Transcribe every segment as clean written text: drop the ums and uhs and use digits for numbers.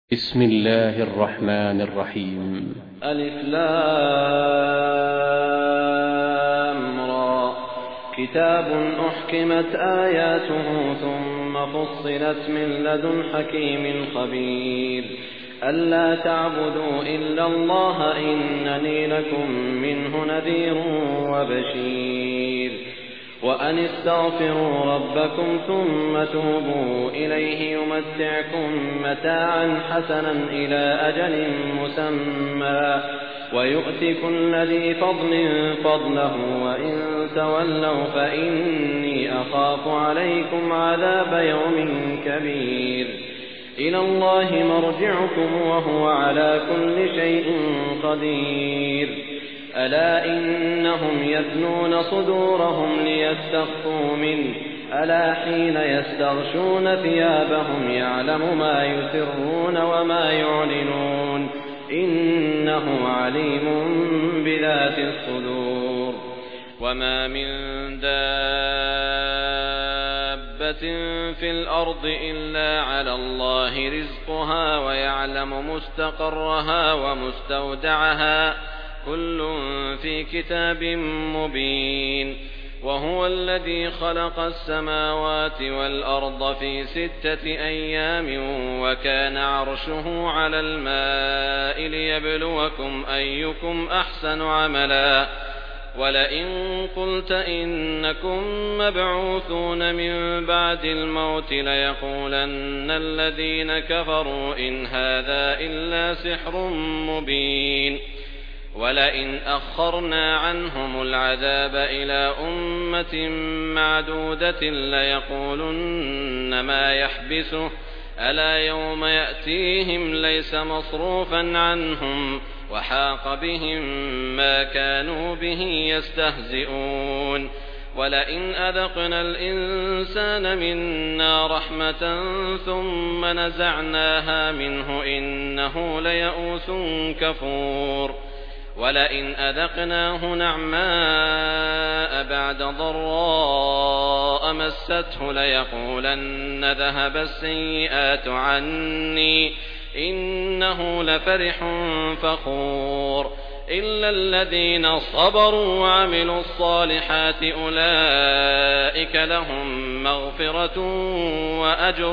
بسم الله الرحمن الرحيم. ألف لام را. كتاب أحكمت آياته ثم فصلت من لدن حكيم خبير. ألا تعبدوا إلا الله إنني لكم منه نذير وبشير. وأن استغفروا ربكم ثم توبوا إليه يمتعكم متاعا حسنا إلى أجل مسمى ويؤت كل ذي فضل فضله وإن تولوا فإني أخاف عليكم عذاب يوم كبير. إلى الله مرجعكم وهو على كل شيء قدير. ألا إنهم يثنون صدورهم ليستخفوا منه ألا حين يستغشون ثيابهم يعلم ما يسرون وما يعلنون إنه عليم بذات الصدور. وما من دابة في الأرض إلا على الله رزقها ويعلم مستقرها ومستودعها كل في كتاب مبين. وهو الذي خلق السماوات والأرض في 6 أيام وكان عرشه على الماء ليبلوكم أيكم أحسن عملا. ولئن قلت إنكم مبعوثون من بعد الموت ليقولن الذين كفروا إن هذا إلا سحر مبين. ولئن أخرنا عنهم العذاب إلى أمة معدودة ليقولن ما يحبسه ألا يوم يأتيهم ليس مصروفا عنهم وحاق بهم ما كانوا به يستهزئون. ولئن أذقنا الإنسان منا رحمة ثم نزعناها منه إنه ليئوس كفور. ولئن أذقناه نعماء بعد ضراء مسته ليقولن ذهب السيئات عني إنه لفرح فخور. إلا الذين صبروا وعملوا الصالحات أولئك لهم مغفرة وأجر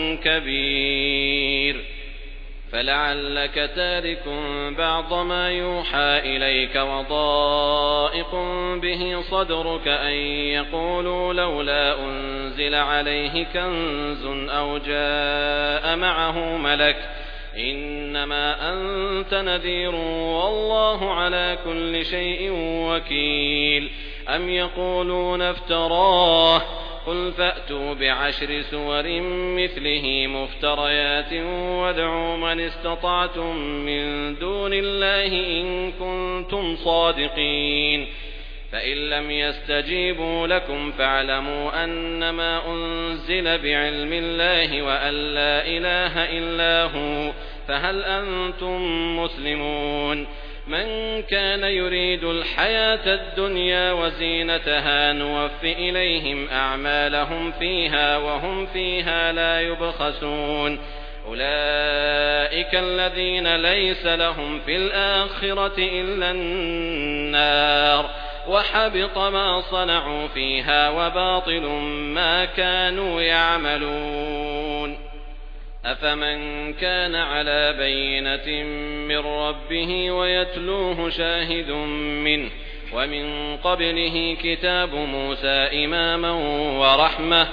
كبير. فلعلك تارك بعض ما يوحى إليك وضائق به صدرك أن يقولوا لولا أنزل عليه كنز أو جاء معه ملك إنما أنت نذير والله على كل شيء وكيل. أم يقولون افتراه قل فأتوا ب10 سور مثله مفتريات وادعوا من استطعتم من دون الله إن كنتم صادقين. فإن لم يستجيبوا لكم فاعلموا أنما أنزل بعلم الله وأن لا إله إلا هو فهل أنتم مسلمون. من كان يريد الحياة الدنيا وزينتها نوف إليهم أعمالهم فيها وهم فيها لا يبخسون. أولئك الذين ليس لهم في الآخرة إلا النار وحبط ما صنعوا فيها وباطل ما كانوا يعملون. أفمن كان على بينة من ربه ويتلوه شاهد منه ومن قبله كتاب موسى إماما ورحمة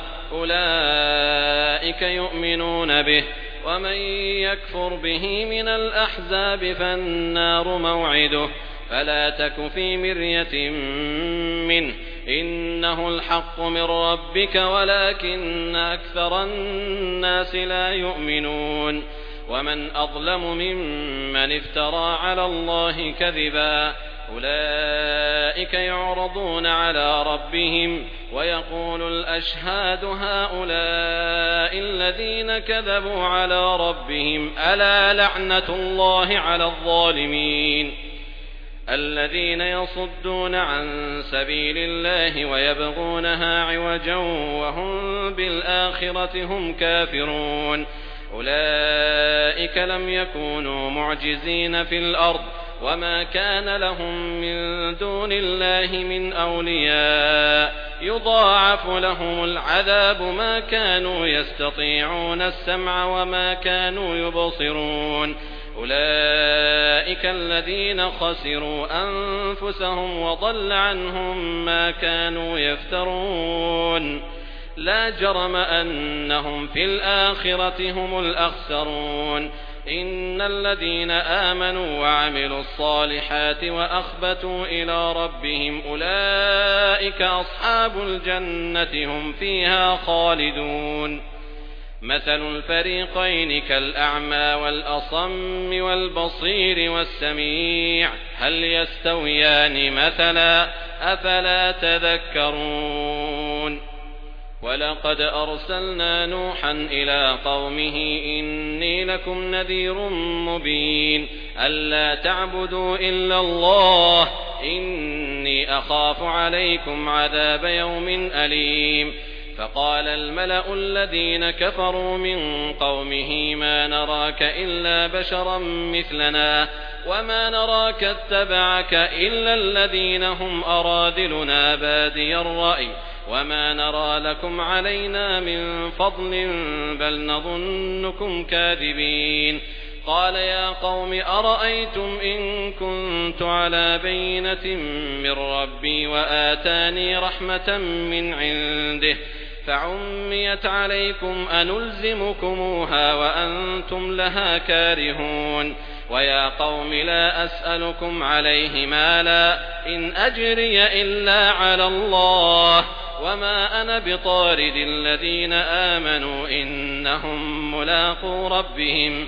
أولئك يؤمنون به. ومن يكفر به من الأحزاب فالنار موعده فلا تك في مرية منه إنه الحق من ربك ولكن أكثر الناس لا يؤمنون. ومن أظلم ممن افترى على الله كذبا أولئك يعرضون على ربهم ويقول الأشهاد هؤلاء الذين كذبوا على ربهم ألا لعنة الله على الظالمين. الذين يصدون عن سبيل الله ويبغونها عوجا وهم بالآخرة هم كافرون. أولئك لم يكونوا معجزين في الأرض وما كان لهم من دون الله من أولياء يضاعف لهم العذاب ما كانوا يستطيعون السمع وما كانوا يبصرون أولئك الذين خسروا أنفسهم وضل عنهم ما كانوا يفترون لا جرم أنهم في الآخرة هم الأخسرون إن الذين آمنوا وعملوا الصالحات وأخبتوا إلى ربهم أولئك أصحاب الجنة هم فيها خالدون مثل الفريقين كالأعمى والأصم والبصير والسميع هل يستويان مثلا أفلا تذكرون ولقد أرسلنا نوحا إلى قومه إني لكم نذير مبين ألا تعبدوا إلا الله إني أخاف عليكم عذاب يوم أليم فقال الملأ الذين كفروا من قومه ما نراك إلا بشرا مثلنا وما نراك اتبعك إلا الذين هم أراذلنا بادي الرأي وما نرى لكم علينا من فضل بل نظنكم كاذبين قال يا قوم أرأيتم إن كنت على بينة من ربي وآتاني رحمة من عنده فعميت عليكم أنلزمكموها وأنتم لها كارهون ويا قوم لا أسألكم عليه مالا إن أجري إلا على الله وما أنا بطارد الذين آمنوا إنهم ملاقو ربهم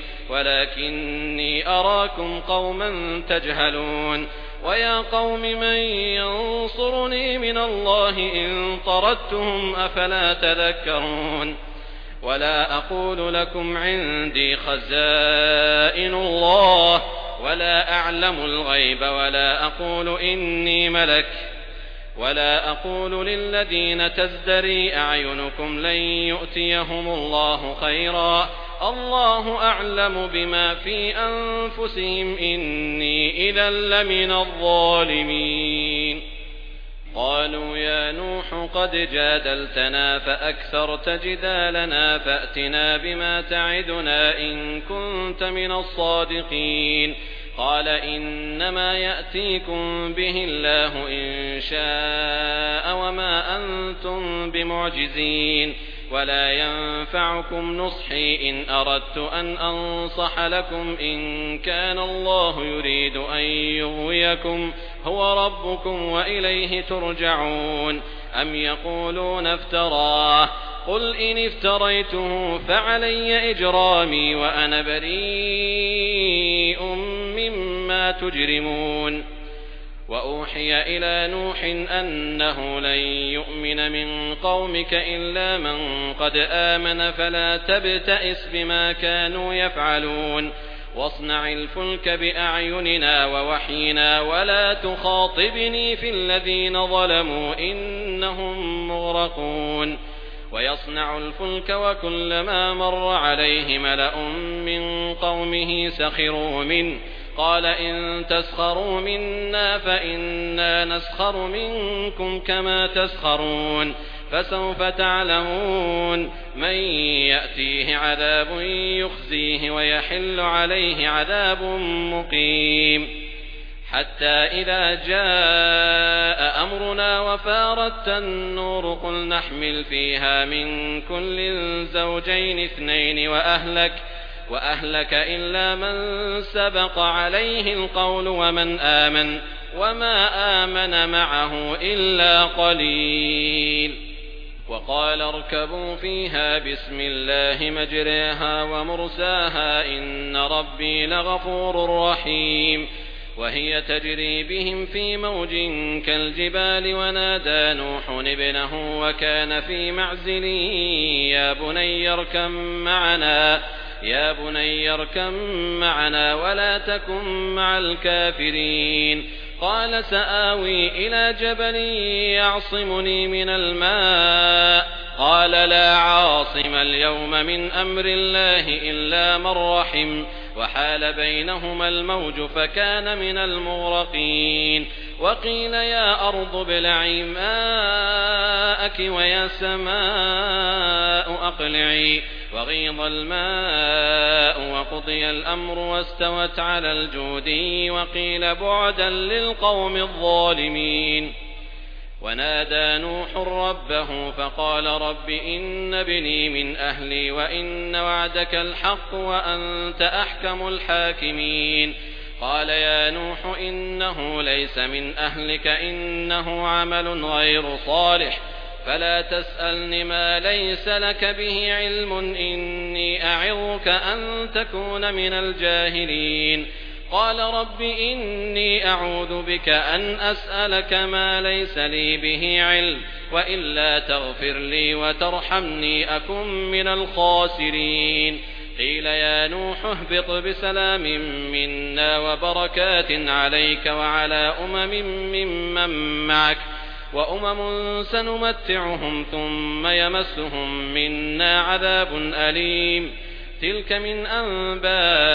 ولكني أراكم قوما تجهلون ويا قوم من ينصرني من الله إن طردتهم أفلا تذكرون ولا أقول لكم عندي خزائن الله ولا أعلم الغيب ولا أقول إني ملك ولا أقول للذين تزدري أعينكم لن يؤتيهم الله خيرا الله أعلم بما في أنفسهم إني إذا لمن الظالمين قالوا يا نوح قد جادلتنا فأكثرت جدالنا فأتنا بما تعدنا إن كنت من الصادقين قال إنما يأتيكم به الله إن شاء وما أنتم بمعجزين ولا ينفعكم نصحي إن أردت أن أنصح لكم إن كان الله يريد أن يغويكم هو ربكم وإليه ترجعون أم يقولون افتراه قل إن افتريته فعلي إجرامي وأنا بريء مما تجرمون وأوحي إلى نوح أنه لن يؤمن من قومك إلا من قد آمن فلا تبتئس بما كانوا يفعلون واصنع الفلك بأعيننا ووحينا ولا تخاطبني في الذين ظلموا إنهم مغرقون ويصنع الفلك وكلما مر عليه ملأ من قومه سخروا منه قال إن تسخروا منا فإنا نسخر منكم كما تسخرون فسوف تعلمون من يأتيه عذاب يخزيه ويحل عليه عذاب مقيم حتى إذا جاء أمرنا وفارت النور قل نحمل فيها من كل زوجين اثنين وأهلك إلا من سبق عليه القول ومن آمن وما آمن معه إلا قليل وقال اركبوا فيها بسم الله مجريها ومرساها إن ربي لغفور رحيم وهي تجري بهم في موج كالجبال ونادى نوح ابنه وكان في معزل يا بني اركم معنا ولا تكن مع الكافرين قال سآوي إلى جبل يعصمني من الماء قال لا عاصم اليوم من أمر الله إلا من رحم وحال بينهما الموج فكان من المغرقين وقيل يا أرض ابلعي ماءك ويا سماء أقلعي وغيض الماء وقضي الأمر واستوت على الجودي وقيل بعدا للقوم الظالمين ونادى نوح ربه فقال رب إن ابني من أهلي وإن وعدك الحق وأنت أحكم الحاكمين قال يا نوح إنه ليس من أهلك إنه عمل غير صالح فلا تسألني ما ليس لك به علم إني أعظك أن تكون من الجاهلين قال رب إني أعوذ بك أن أسألك ما ليس لي به علم وإلا تغفر لي وترحمني أكن من الخاسرين قيل يا نوح اهبط بسلام منا وبركات عليك وعلى ممن معك وأمم سنمتعهم ثم يمسهم منا عذاب أليم تلك من أنباء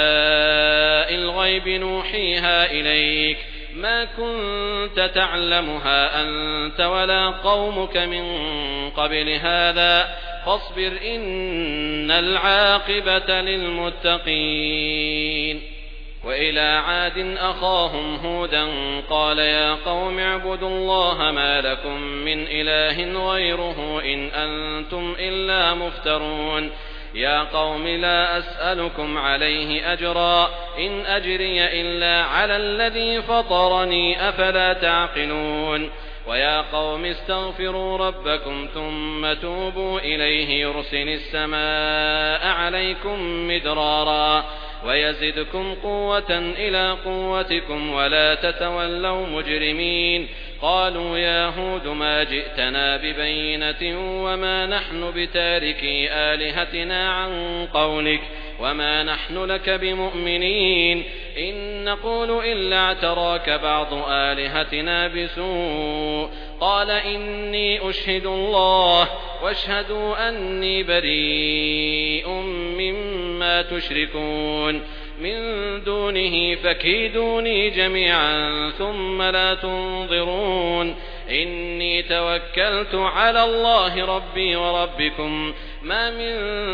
الغيب نوحيها إليك ما كنت تعلمها أنت ولا قومك من قبل هذا فاصبر إن العاقبة للمتقين وإلى عاد أخاهم هودا قال يا قوم اعبدوا الله ما لكم من إله غيره إن أنتم إلا مفترون يا قوم لا أسألكم عليه أجرا إن أجري إلا على الذي فطرني أفلا تعقلون ويا قوم استغفروا ربكم ثم توبوا إليه يرسل السماء عليكم مدرارا ويزدكم قوة إلى قوتكم ولا تتولوا مجرمين قالوا يا هود ما جئتنا ببينة وما نحن بتاركي آلهتنا عن قولك وما نحن لك بمؤمنين إن نقول إلا اعتراك بعض آلهتنا بسوء قال إني أشهد الله واشهدوا أني بريء مما تشركون من دونه فكيدوني جميعا ثم لا تنظرون إني توكلت على الله ربي وربكم ما من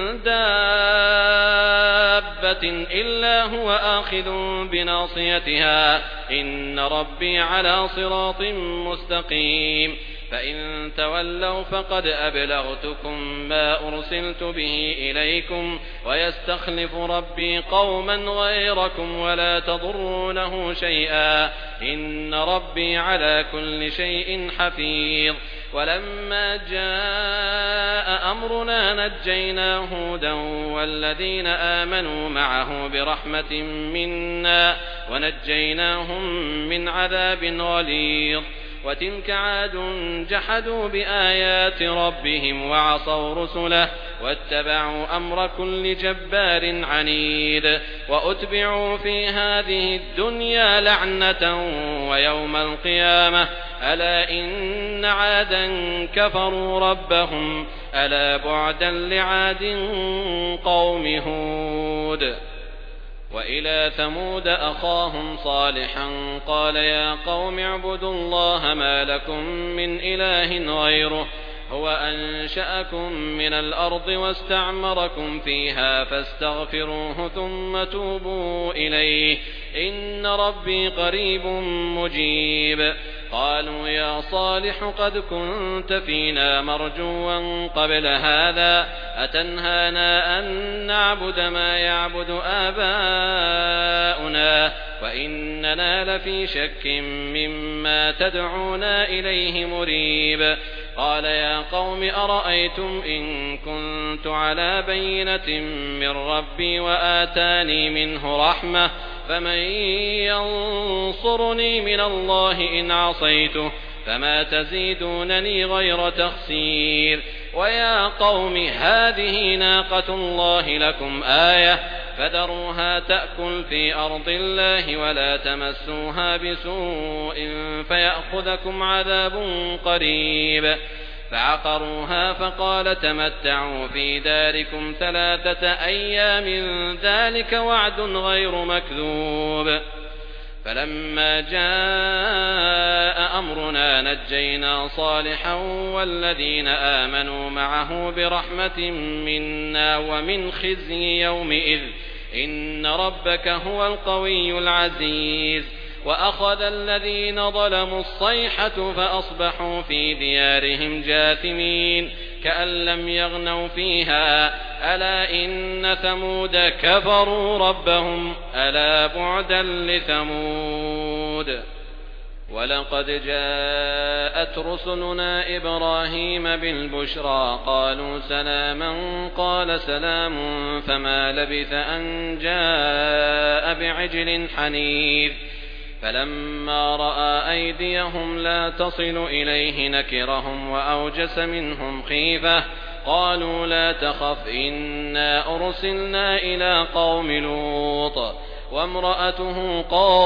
دابة إلا هو آخذ بناصيتها إن ربي على صراط مستقيم فإن تولوا فقد أبلغتكم ما أرسلت به إليكم ويستخلف ربي قوما غيركم ولا تضرونه شيئا إن ربي على كل شيء حفيظ ولما جاء أمرنا نجينا هودا والذين آمنوا معه برحمة منا ونجيناهم من عذاب غليظ وتلك عاد جحدوا بآيات ربهم وعصوا رسله واتبعوا أمر كل جبار عنيد وأتبعوا في هذه الدنيا لعنة ويوم القيامة ألا إن عادا كفروا ربهم ألا بعدا لعاد قوم هود وإلى ثمود أخاهم صالحا قال يا قوم اعبدوا الله ما لكم من إله غيره هو أنشأكم من الأرض واستعمركم فيها فاستغفروه ثم توبوا إليه إن ربي قريب مجيب قالوا يا صالح قد كنت فينا مرجوا قبل هذا أتنهانا أن نعبد ما يعبد آباؤنا وإننا لفي شك مما تدعونا إليه مريب قال يا قوم أرأيتم إن كنت على بينة من ربي وآتاني منه رحمة فمن ينصرني من الله إن عصيته فما تزيدونني غير تخسير ويا قوم هذه ناقة الله لكم آية فذروها تأكل في أرض الله ولا تمسوها بسوء فيأخذكم عذاب قريب فعقروها فقال تمتعوا في داركم 3 أيام ذلك وعد غير مكذوب. فلما جاء أمرنا نجينا صالحا والذين آمنوا معه برحمة منا ومن خزي يومئذ إن ربك هو القوي العزيز. وأخذ الذين ظلموا الصيحة فأصبحوا في ديارهم جاثمين كأن لم يغنوا فيها ألا إن ثمود كفروا ربهم ألا بعدا لثمود. ولقد جاءت رسلنا إبراهيم بالبشرى قالوا سلاما قال سلام فما لبث أن جاء بعجل حنيذ. فلما رأى أيديهم لا تصل إليه نكرهم وأوجس منهم خيفة قالوا لا تخف إنا أرسلنا إلى قوم لوط وامرأته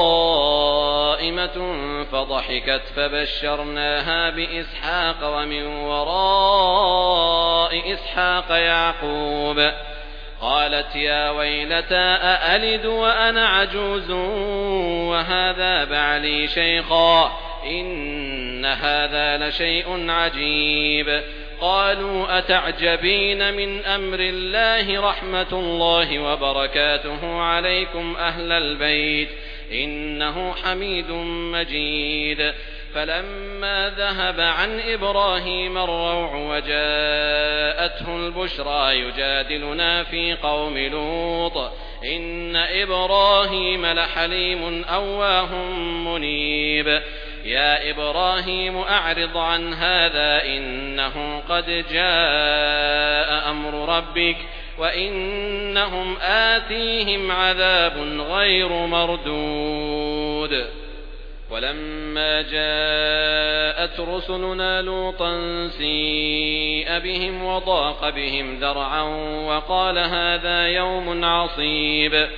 قائمة فضحكت فبشرناها بإسحاق ومن وراء إسحاق يعقوب. قالت يا ويلتى أألد وأنا عجوز وهذا بعلي شيخا إن هذا لشيء عجيب. قالوا أتعجبين من أمر الله رحمة الله وبركاته عليكم أهل البيت إنه حميد مجيد. فلما ذهب عن إبراهيم الروع وجاءته البشرى يجادلنا في قوم لوط إن إبراهيم لحليم أواه منيب. يا إبراهيم أعرض عن هذا إنه قد جاء أمر ربك وإنهم آتيهم عذاب غير مردود. ولما جاءت رسلنا لوطا سيء بهم وضاق بهم ذرعا وقال هذا يوم عصيب.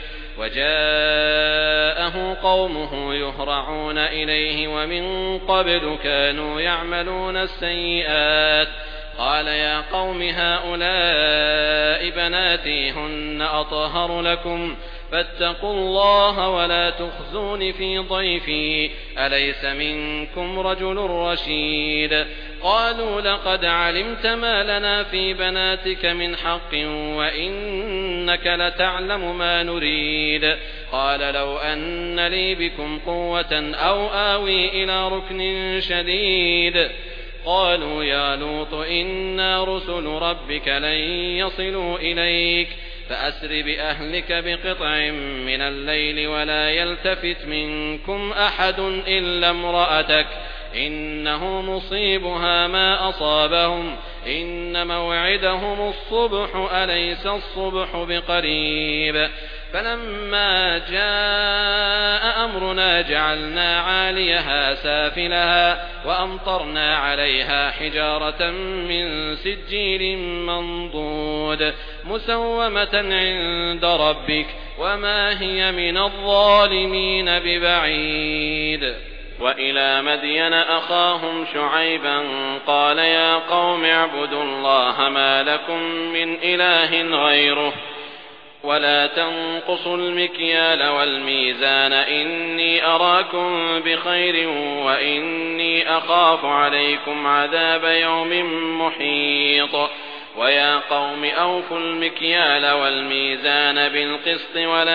وجاءه قومه يهرعون إليه ومن قبل كانوا يعملون السيئات. قال يا قوم هؤلاء بناتي هن أطهر لكم فاتقوا الله ولا تخزون في ضيفي أليس منكم رجل رشيد. قالوا لقد علمت ما لنا في بناتك من حق وإنك لتعلم ما نريد. قال لو أن لي بكم قوة أو آوي إلى ركن شديد. قالوا يا لوط إنا رسل ربك لن يصلوا إليك فأسر بأهلك بقطع من الليل ولا يلتفت منكم أحد إلا امرأتك إنه مصيبها ما أصابهم إن موعدهم الصبح أليس الصبح بقريب. فلما جاء أمرنا جعلنا عاليها سافلها وأمطرنا عليها حجارة من سجيل منضود مسومة عند ربك وما هي من الظالمين ببعيد. وإلى مدين أخاهم شعيبا قال يا قوم اعبدوا الله ما لكم من إله غيره ولا تنقصوا المكيال والميزان إني أراكم بخير وإني أخاف عليكم عذاب يوم محيط. ويا قوم أوفوا المكيال والميزان بالقسط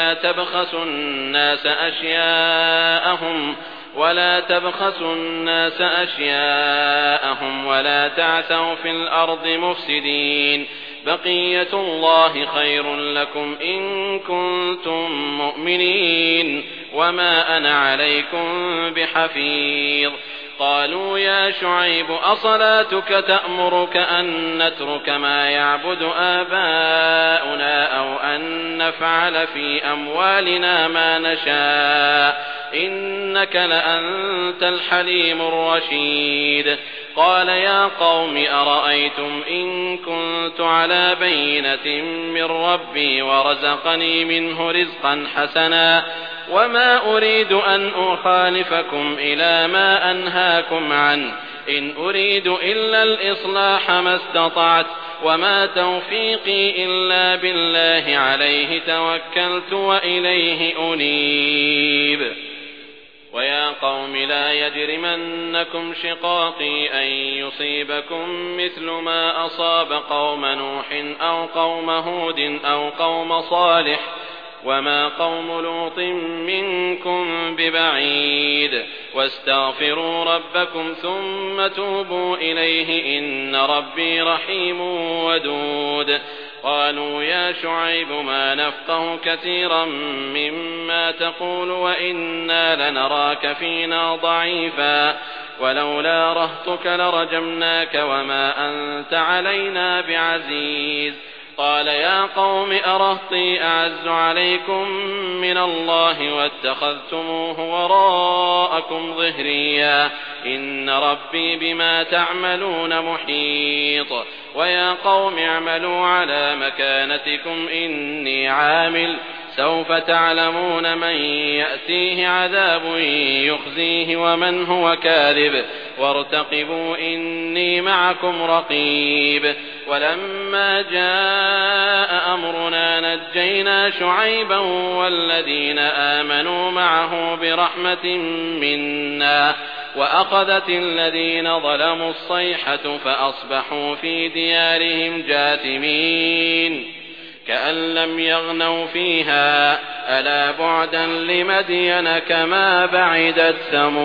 ولا تبخسوا الناس أشياءهم ولا تعثوا في الأرض مفسدين. بقية الله خير لكم إن كنتم مؤمنين وما أنا عليكم بحفيظ. قالوا يا شعيب أصلاتك تأمرك أن نترك ما يعبد آباؤنا أو أن نفعل في أموالنا ما نشاء إنك لأنت الحليم الرشيد. قال يا قوم أرأيتم إن كنت على بينة من ربي ورزقني منه رزقا حسنا وما أريد أن أخالفكم إلى ما أنهاكم عنه إن أريد إلا الإصلاح ما استطعت وما توفيقي إلا بالله عليه توكلت وإليه أنيب. ويا قوم لا يجرمنكم شقاقي أن يصيبكم مثل ما أصاب قوم نوح أو قوم هود أو قوم صالح وما قوم لوط منكم ببعيد واستغفروا ربكم ثم توبوا إليه إن ربي رحيم ودود. قالوا يا شعيب ما نفقه كثيرا مما تقول وإنا لنراك فينا ضعيفا ولولا رهطك لرجمناك وما أنت علينا بعزيز. قال يا قوم أرهطي أعز عليكم من الله واتخذتموه وراءكم ظهريا إن ربي بما تعملون محيط. ويا قوم اعملوا على مكانتكم إني عامل سوف تعلمون من يأتيه عذاب يخزيه ومن هو كاذب وارتقبوا إني معكم رقيب. ولما جاء أمرنا نجينا شعيبا والذين آمنوا معه برحمة منا وأخذت الذين ظلموا الصيحة فأصبحوا في ديارهم جاثمين كأن لم يغنوا فيها ألا بعدا لمدين كما بعدت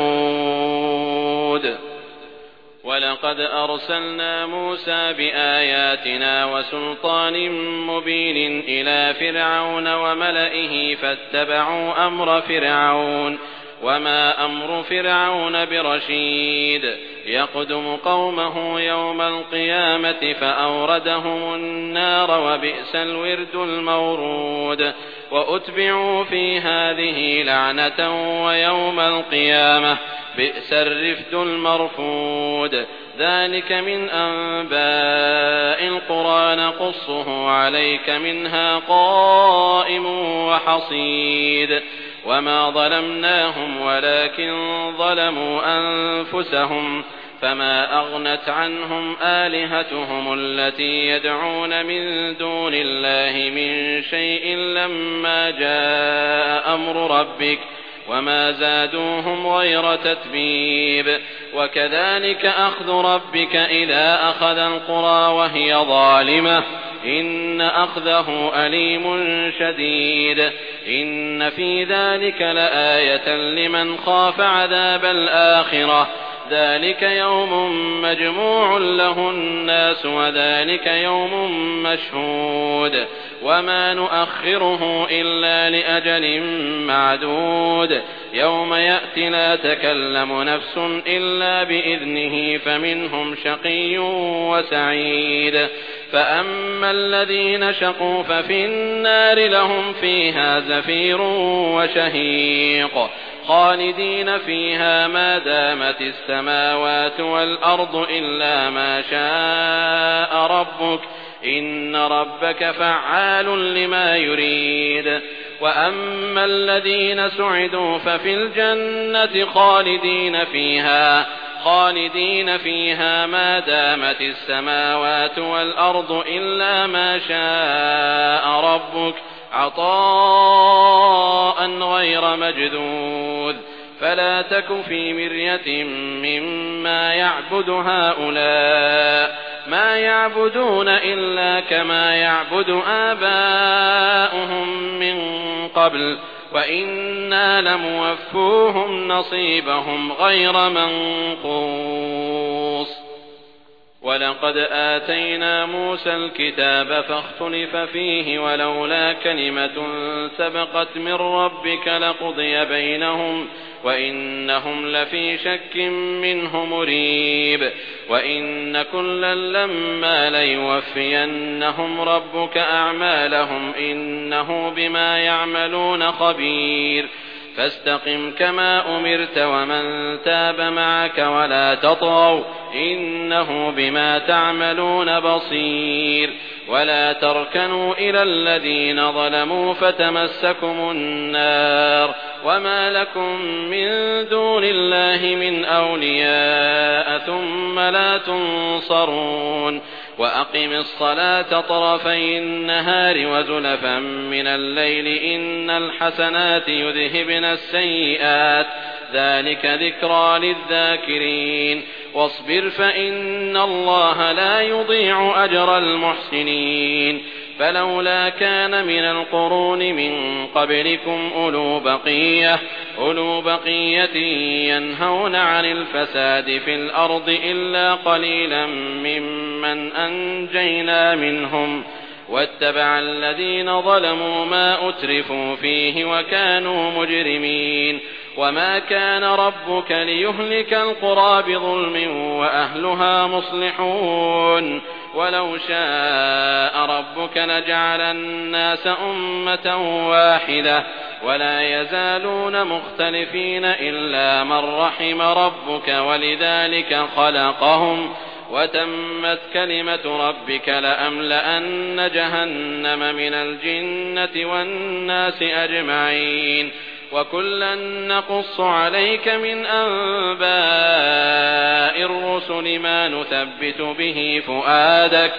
ثمود. ولقد أرسلنا موسى بآياتنا وسلطان مبين إلى فرعون وملئه فاتبعوا أمر فرعون وما أمر فرعون برشيد يقدم قومه يوم القيامة فأوردهم النار وبئس الورد المورود. وأتبعوا في هذه لعنة ويوم القيامة بئس الرفد المرفود. ذلك من أنباء القرى نقصه عليك منها قائم وحصيد. وما ظلمناهم ولكن ظلموا أنفسهم فما أغنت عنهم آلهتهم التي يدعون من دون الله من شيء لما جاء أمر ربك وما زادوهم غير تتبيب. وكذلك أخذ ربك إذا أخذ القرى وهي ظالمة إن أخذه أليم شديد. إن في ذلك لآية لمن خاف عذاب الآخرة ذلك يوم مجموع له الناس وذلك يوم مشهود وما نؤخره إلا لأجل معدود. يوم يأتي لا تكلم نفس إلا بإذنه فمنهم شقي وسعيد. فأما الذين شقوا ففي النار لهم فيها زفير وشهيق خالدين فيها ما دامت السماوات والأرض إلا ما شاء ربك إن ربك فعال لما يريد. وأما الذين سعدوا ففي الجنة خالدين فيها ما دامت السماوات والأرض إلا ما شاء ربك عطاء غير مجذوذ. فلا تك في مرية مما يعبد هؤلاء ما يعبدون إلا كما يعبد آباؤهم من قبل وإنا لموفوهم نصيبهم غير منقوص. ولقد آتينا موسى الكتاب فاختلف فيه ولولا كلمة سبقت من ربك لقضي بينهم وإنهم لفي شك منه مريب. وإن كلا لما ليوفينهم ربك أعمالهم إنه بما يعملون خبير. فاستقم كما أمرت ومن تاب معك ولا تطغوا إنه بما تعملون بصير. ولا تركنوا إلى الذين ظلموا فتمسكم النار وما لكم من دون الله من أولياء ثم لا تنصرون وأقم الصلاة طرفي النهار وزلفا من الليل إن الحسنات يذهبن السيئات ذلك ذكرى للذاكرين واصبر فإن الله لا يضيع أجر المحسنين فلولا كان من القرون من قبلكم أولو بقية ينهون عن الفساد في الأرض إلا قليلا ممن أنجينا منهم واتبع الذين ظلموا ما أترفوا فيه وكانوا مجرمين وما كان ربك ليهلك القرى بظلم وأهلها مصلحون ولو شاء ربك لجعل الناس أمة واحدة ولا يزالون مختلفين إلا من رحم ربك ولذلك خلقهم وتمت كلمة ربك لأملأن جهنم من الجنة والناس أجمعين وكلا نقص عليك من أنباء الرسل ما نثبت به فؤادك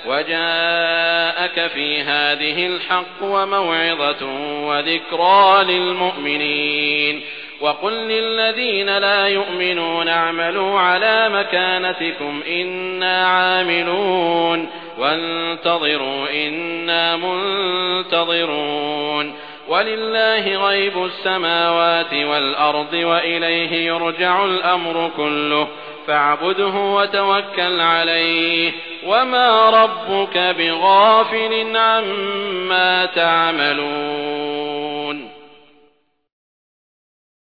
وجاءك في هذه الحق وموعظة وذكرى للمؤمنين وقل للذين لا يؤمنون اعملوا على مكانتكم إنا عاملون وانتظروا إنا منتظرون ولله غيب السماوات والأرض وإليه يرجع الأمر كله فاعبده وتوكل عليه وما ربك بغافل عما تعملون